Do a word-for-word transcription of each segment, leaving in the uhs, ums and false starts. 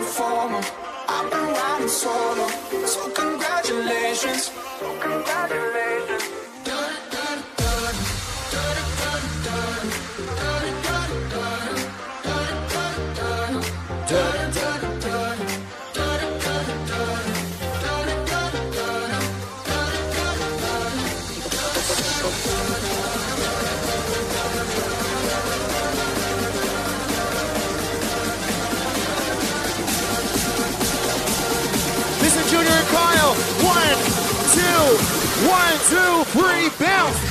performer. I've been riding solo, so congratulations. Congratulations. Listen, Junior and Kyle. One, two, one, two, three, bounce.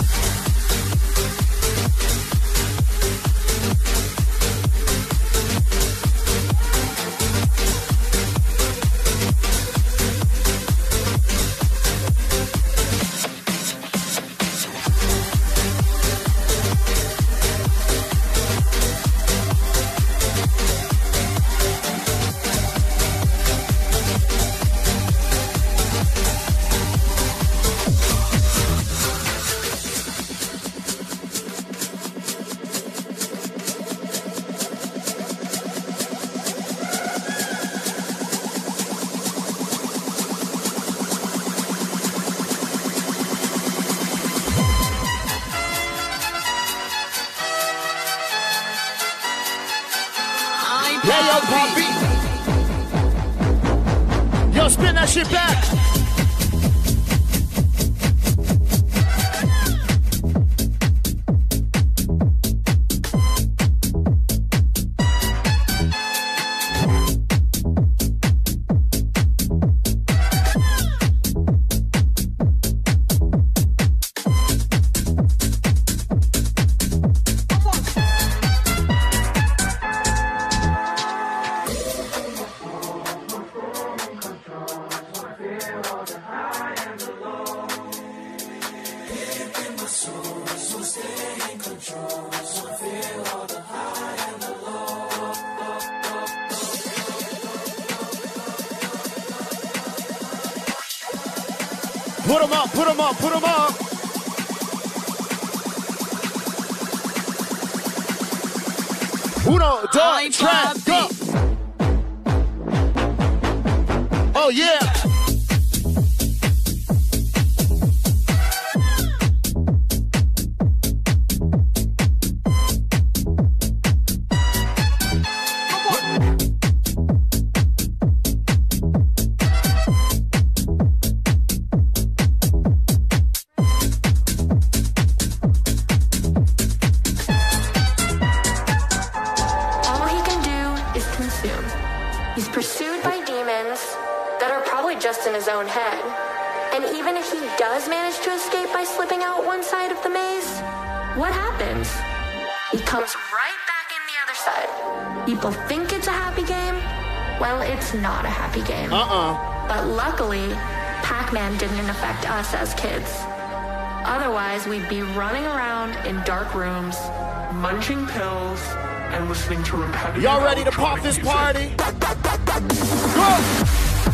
Yeah, yo, Poppy. Yo, spin that shit back. Put them up, put them up, put them up. Uno, dos, tres, go. Oh, yeah. He's pursued by demons that are probably just in his own head. And even if he does manage to escape by slipping out one side of the maze, what happens? He comes right back in the other side. People think it's a happy game. Well, it's not a happy game. Uh-uh. But luckily, Pac-Man didn't affect us as kids. Otherwise, we'd be running around in dark rooms, munching pills, and listening to repetitive. Y'all ready to pop this party? Go!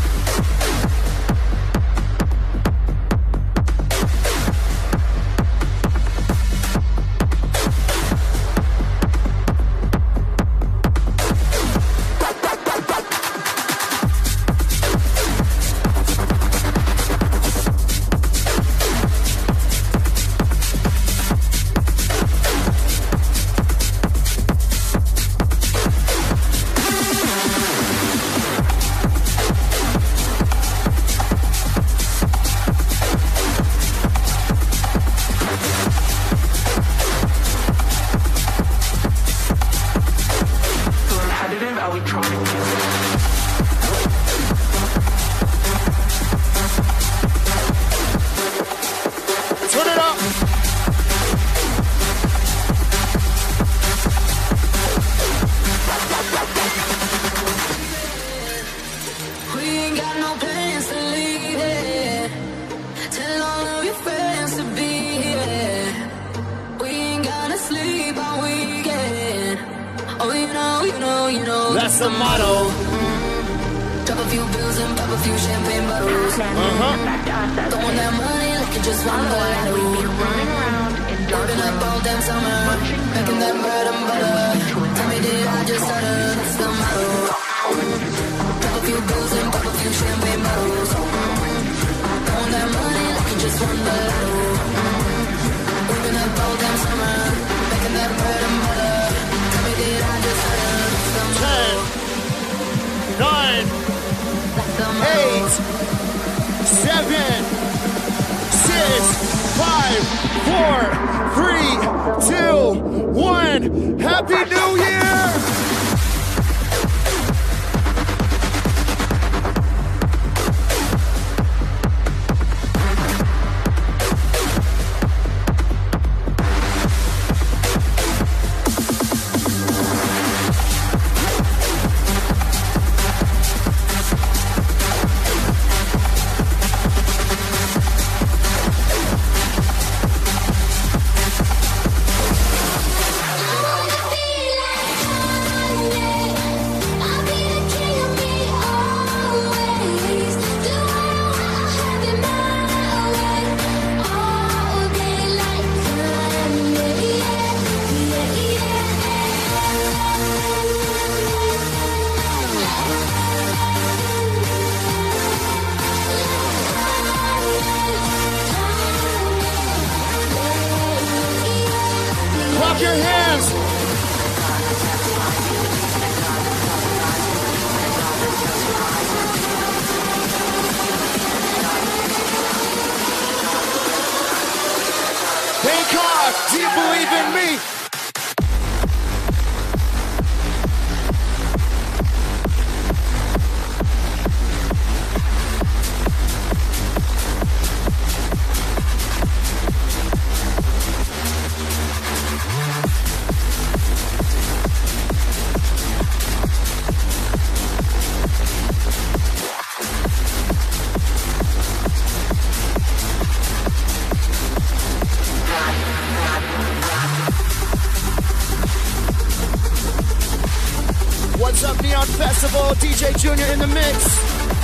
That's the motto. Drop a few bills and pop a few champagne bottles. Uh-huh. Throwing that money like it just won the lotto. We'd be running around in dark Loading up all damn summer, making that bread and butter. Tell me, did I just stutter? That's the motto. eight, seven, six, five, four, three, two, one. Happy New Year! Clap your hands. Bangkok, do you believe in me? What's up, Neon Festival? D J Junior in the mix.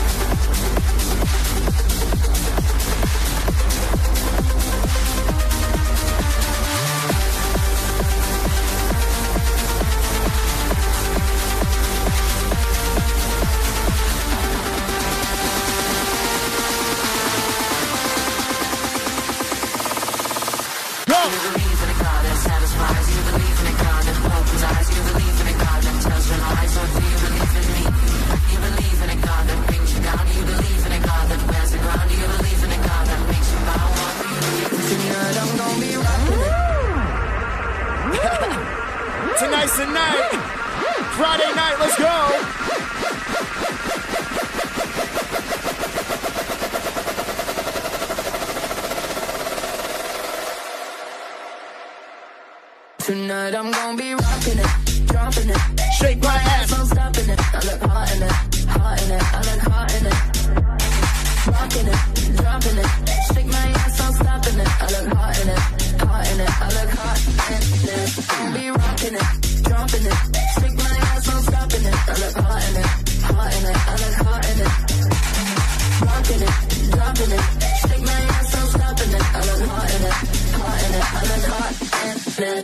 Tonight's the night. Friday night, let's go. Tonight I'm gonna be rocking it, dropping it. Shake my ass. I'm stopping it. I look hot in it, hot in it. I look hot in it. Rocking it, dropping it. Shake my ass, I'm stopping it. I look hot in it, hot in it. I look hot in it. I'll be rocking it, dropping it. Shake my ass, I'm stopping it. I look hot in it, hot in it. I look hot in it. Rocking it, dropping it. Shake my ass, I'm stopping it. I look hot in it, hot in it. I look hot in it.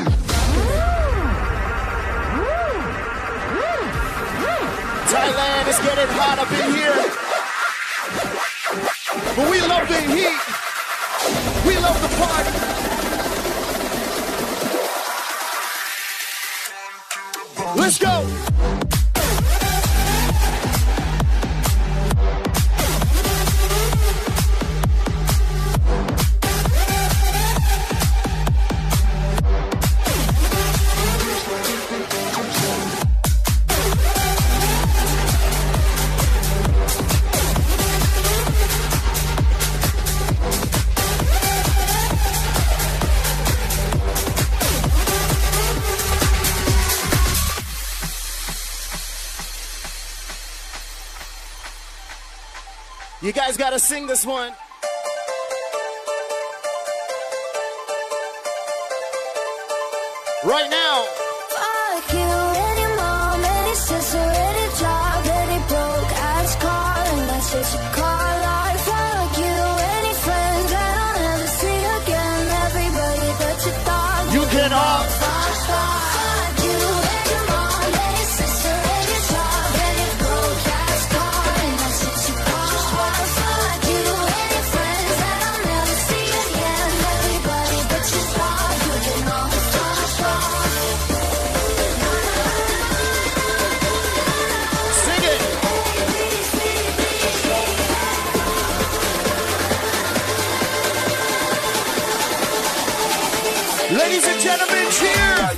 Thailand is getting hot up in here. But we love the heat. We love the party. Let's go. You guys gotta sing this one. Right now. Fuck you, any mom, any sister, any job, any broke ass car, and that's what you call art. Fuck you, any friends that I'll never see again, everybody that you thought You can all. fuck, fuck you, any mom, any sister, any job, any broke ass car, and that's what you call art. Fuck you, any friends that I'll never see again, everybody that you thought you can all fuck, fuck. gentlemen, cheer!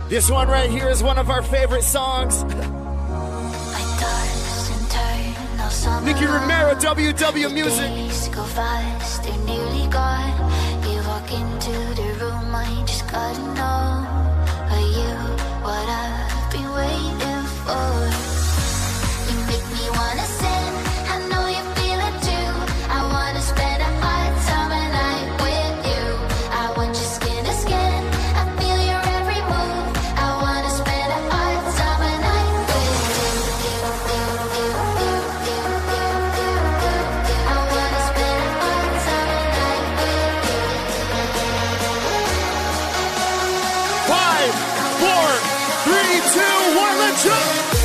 This one right here is one of our favorite songs. Nicky Romero, W W Music. Days go fast, they're nearly gone. You walk into the room, I just gotta know, are you what I've been waiting for? You make me wanna sin, I know you feel it too. I wanna spend a hot summer night with you. I want your skin to skin, I feel your every move. I wanna spend a hot summer night with you. I wanna spend a hot summer night with you. Five, four, three, two, one, let's go!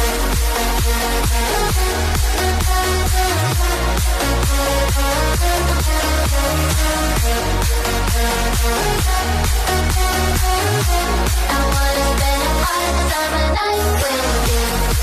I wanna spend a hot summer night with you.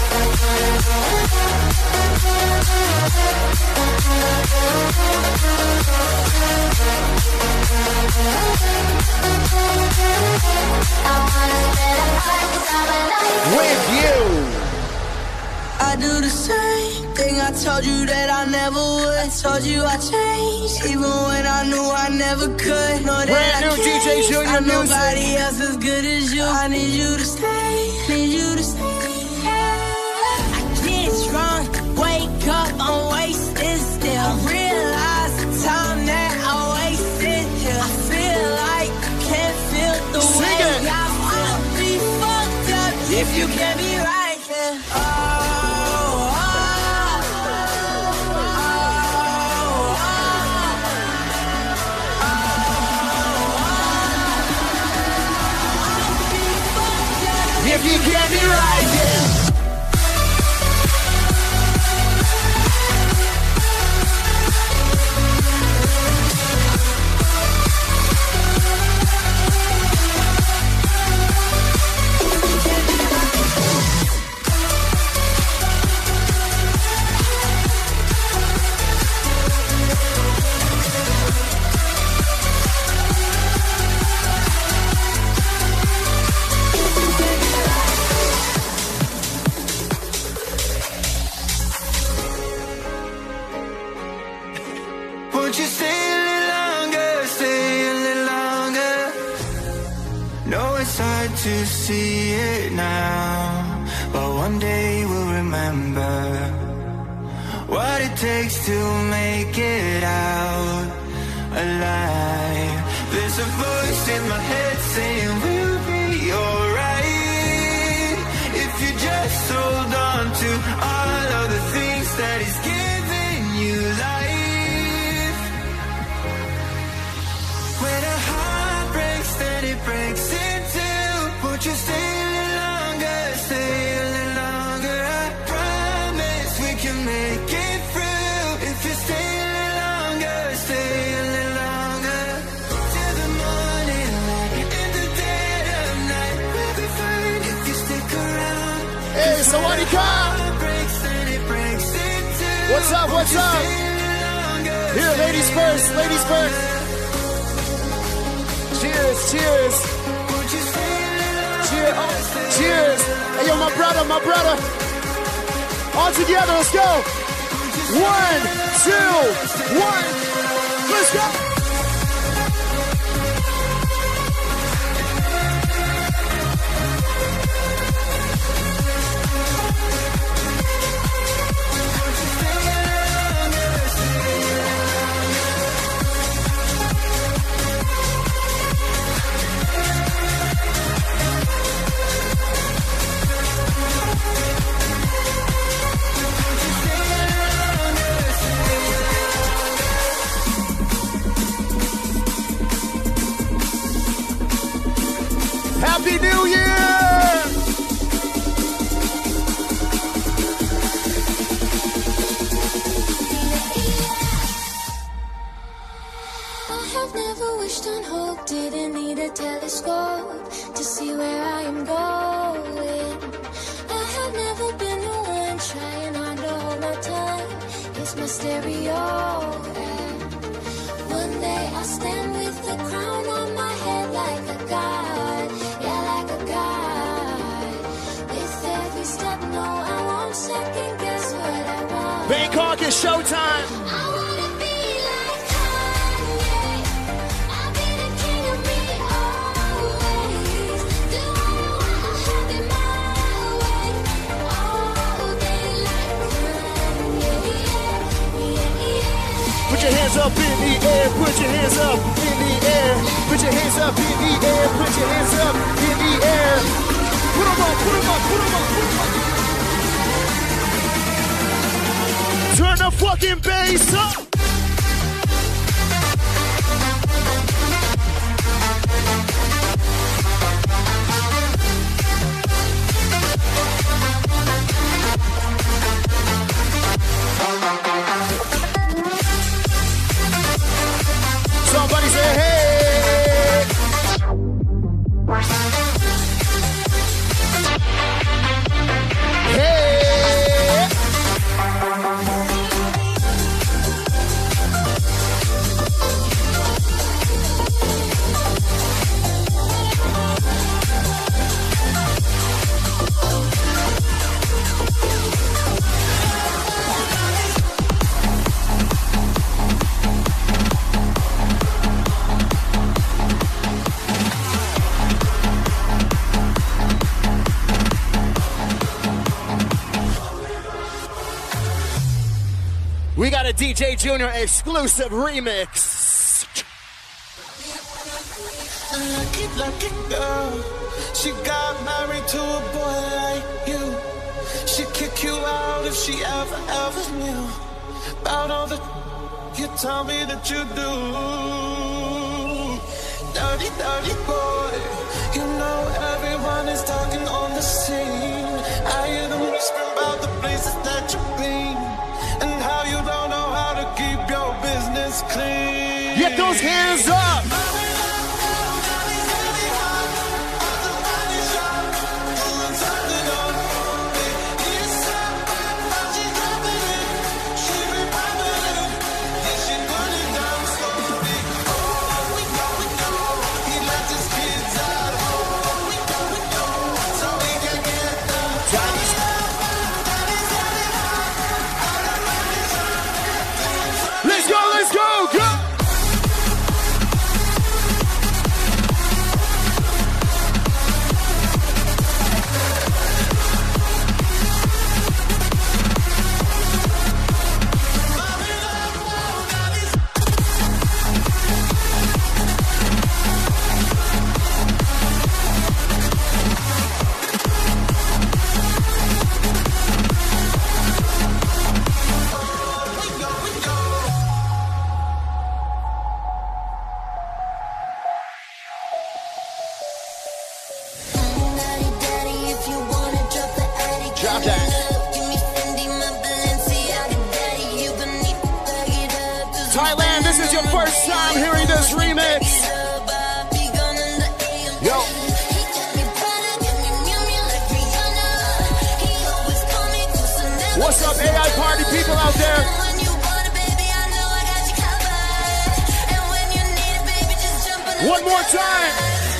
I wanna spend a hot summer night With you. I do the same thing I told you that I never would. I told you I changed, even when I knew I never could. Know that Brand I new D J can't. Junior I'm Music. nobody else as good as you. I need you to stay, need you to stay. I get drunk, wake up, I'm wasted still. I realize the time that I wasted here. I feel like I can't feel the Sing way it. I wanna be fucked up if you can't be right here. Oh, oh, If you get me right, yeah. Won't you stay a little longer, stay a little longer? No, it's hard to see it now, but one day we'll remember what it takes to make it out alive. There's a voice in my head saying we'll be alright if you just hold on to all of the things that is giving you life. When a heart breaks, then it breaks in two. Won't you stay a little longer, stay a little longer? I promise we can make it through. If you stay a little longer, stay a little longer. Till the morning light, in the dead of night, we'll be fine if you stick around. Hey, somebody come! Heart breaks, then it breaks in two. What's up, what's Won't you up? stay a little longer, Here, ladies first, ladies first. Cheers, cheers. won't you stay a little Cheers. Oh, cheers. Hey, yo, my brother, my brother. All together, let's go. One, two, one. Let's go. Happy New Year! I have never wished on hope, didn't need a telescope to see where I am going. I have never been the one trying hard to hold my tongue. It's my stereo. And one day I'll stand with the crown on my head like a god, yeah, like a god. Bangkok is showtime. Put your hands up in the air, put your hands up in the air, put your hands up in the air, put your hands up in the air. Put them up, put them up, put them up, put them up. Turn the fucking bass up. Somebody say hey. Hey. We got a D J Junior exclusive remix. Lucky, lucky girl. She got married to a boy like you. She'd kick you out if she ever, ever knew about all the you tell me that you do. Dirty, dirty boy. You know everyone is talking on the scene. I hear them whispering about the places that you've been. And how you don't know how to keep your business clean. Get those hands up. Let's go, let's go, go! Thailand, this is your first time hearing this remix. Yo. What's up, A I party people out there? One more time.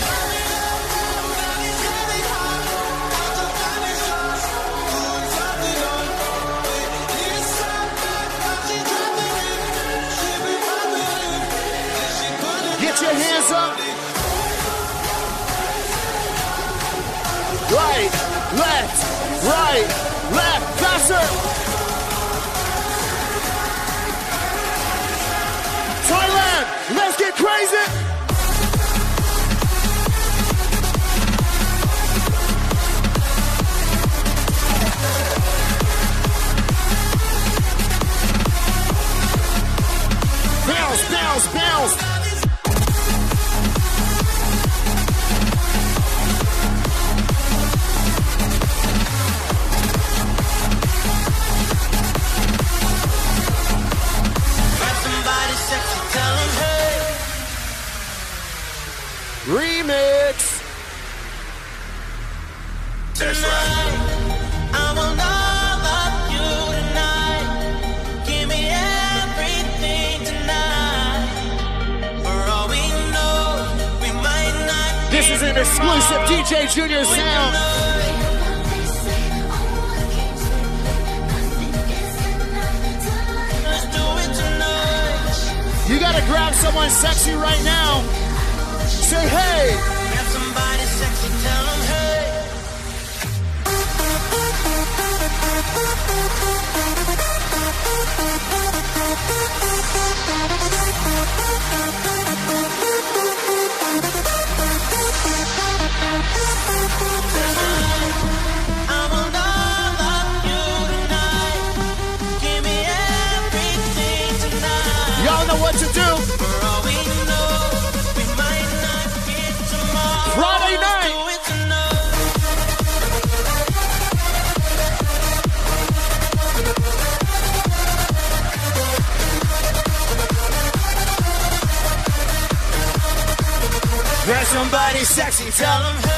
Get your hands up. Right, left, right, left, faster. Thailand, let's get crazy. Bounce, bounce, bounce. Remix. That's right. I will not love you tonight. Give me everything tonight. For all we know, we might not. This is an exclusive D J Junior sound. gotta grab someone sexy right now. Say hey. Grab somebody sexy, tell them hey. I will love you tonight. Give me everything tonight. Y'all know what to do. For all we know, we might not get tomorrow. Friday night. Do it tonight. Grab somebody sexy, tell them hey.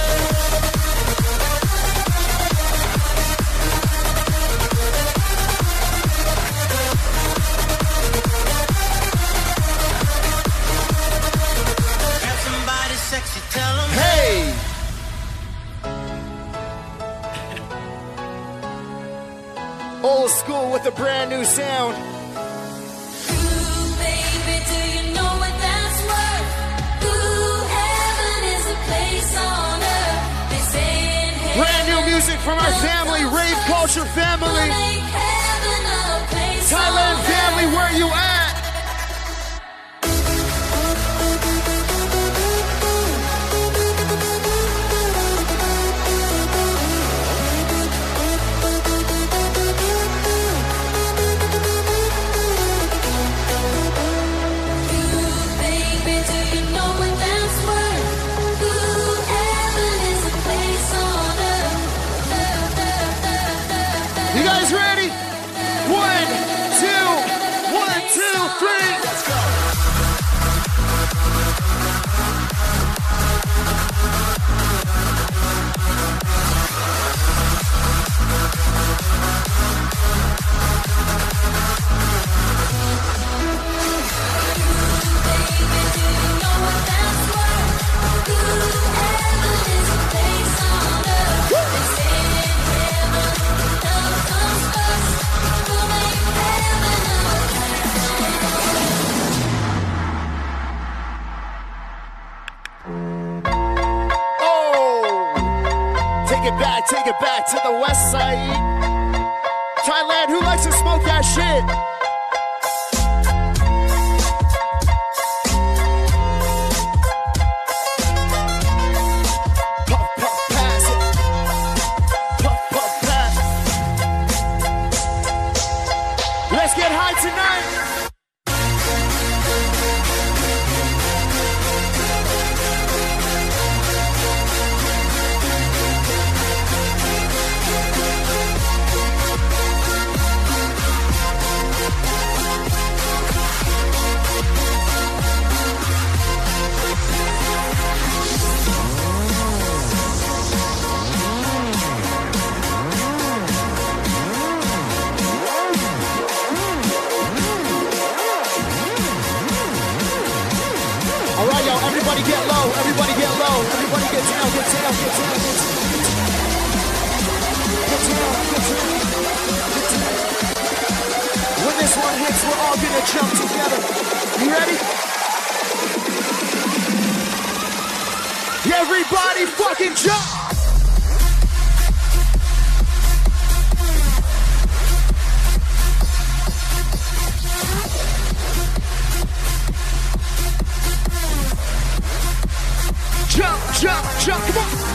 Grab somebody sexy, tell them Hey! Old school with a brand new sound. Ooh, baby, do you know what that's worth? Ooh, heaven is a place on earth. They say in heaven, Brand new music from our family, Rave Culture family. make heaven a place on Thailand earth. family, where you at? Ooh, baby, do you know what that's worth? Ooh, heaven is a place on earth. Earth, earth, earth, earth, earth. You guys ready? One, two, one, two, three. Let's go. Oh, take it back, take it back to the west side. Thailand, who likes to smoke that shit? Puff, puff, pass it. Puff, puff, pass. Let's get high tonight. All right, y'all, everybody get low, everybody get low, everybody get down, get down, get down, get down. Get down, get down, get down. When this one hits, we're all gonna jump together. You ready? Everybody fucking jump! Jump, jump, jump, come on!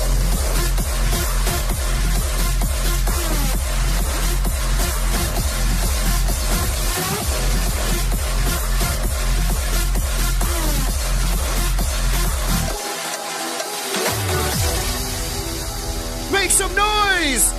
Make some noise!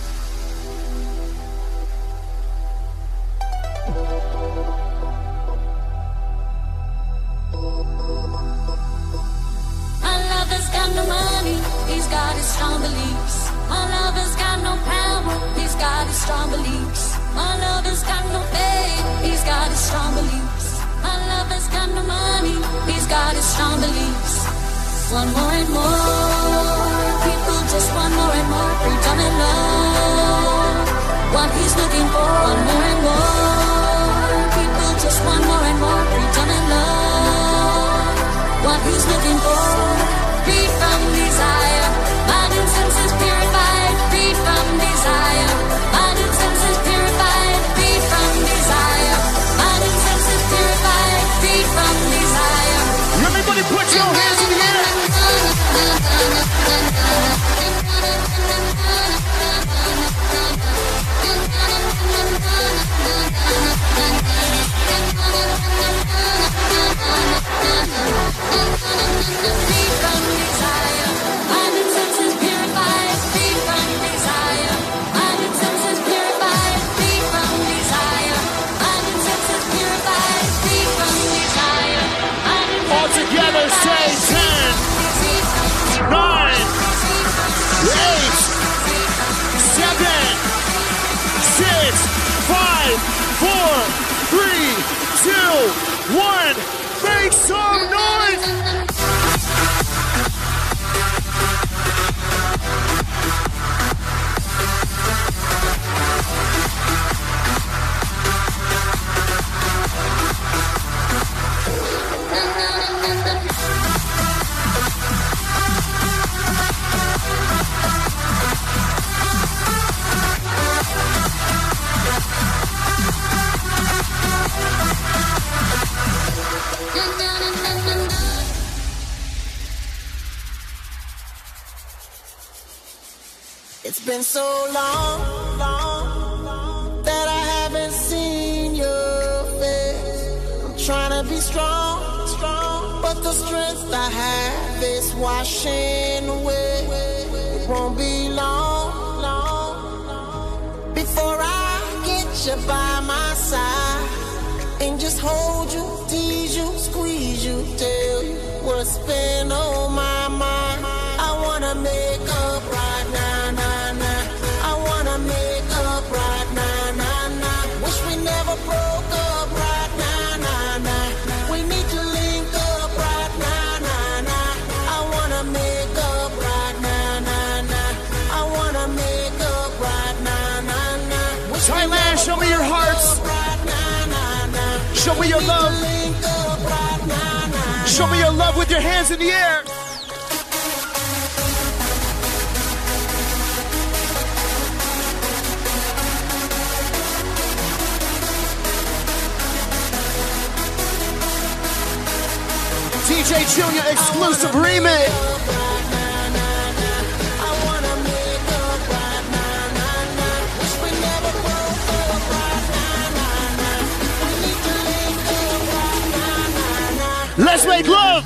My lover's got no money, he's got his strong beliefs. My lover's got no power, he's got his strong beliefs. My lover's got no faith, he's got his strong beliefs. My lover's got no money, he's got his strong beliefs. One more and more, people just want more and more freedom and love. What he's looking for, one more and more, people just want more and more freedom and Who's looking for? Free from desire. Mind and senses purified. Free from desire. Mind and senses purified. Free from desire. Mind and senses purified. Free from desire. Everybody put your hands in the air. Free from desire. Mind and senses purified. Free from desire. Mind and senses purified. Free from desire. Mind and senses purified. Free from desire. All together say ten, nine, eight, seven, six, five, four, three, two, one. Make some noise! It's been so long, long, long that I haven't seen your face. I'm trying to be strong, strong, but the strength I have is washing away. It won't be long, long, long before I get you by my side and just hold you, tease you, squeeze you, tell you what's been on my mind. I wanna make up right now. Broke up right now, nah, nah. We need to link up right now, nah, nah. I wanna make up right now, nah, nah. I wanna make up right now, nah, nah. Wish Thailand, show me your hearts. right now, nah, nah. Show me your Need love. to link up right now, nah, Show me your love with your hands in the air. D J Junior exclusive remix. Let's make love.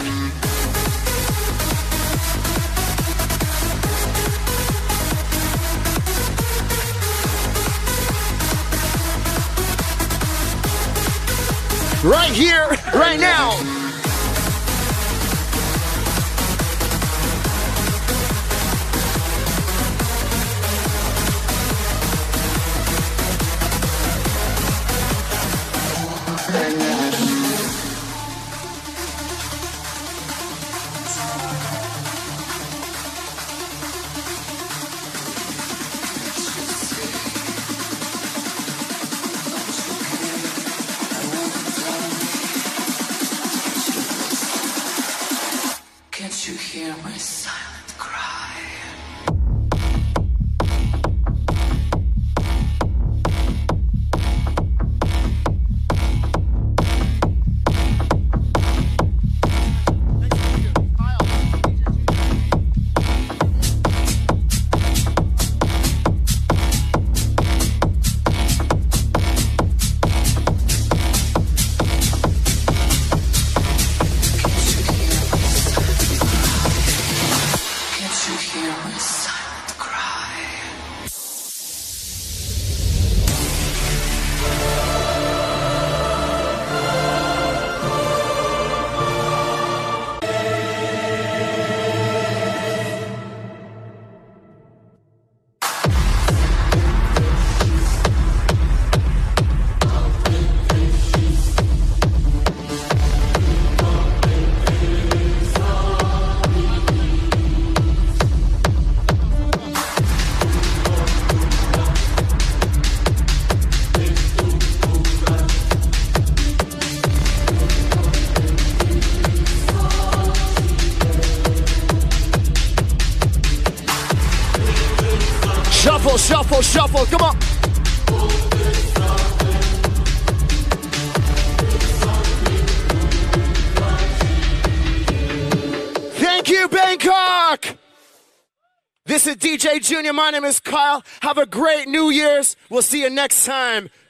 Right here, right now. Can't you hear my silent cry? This is D J Junior. My name is Kyle. Have a great New Year's. We'll see you next time.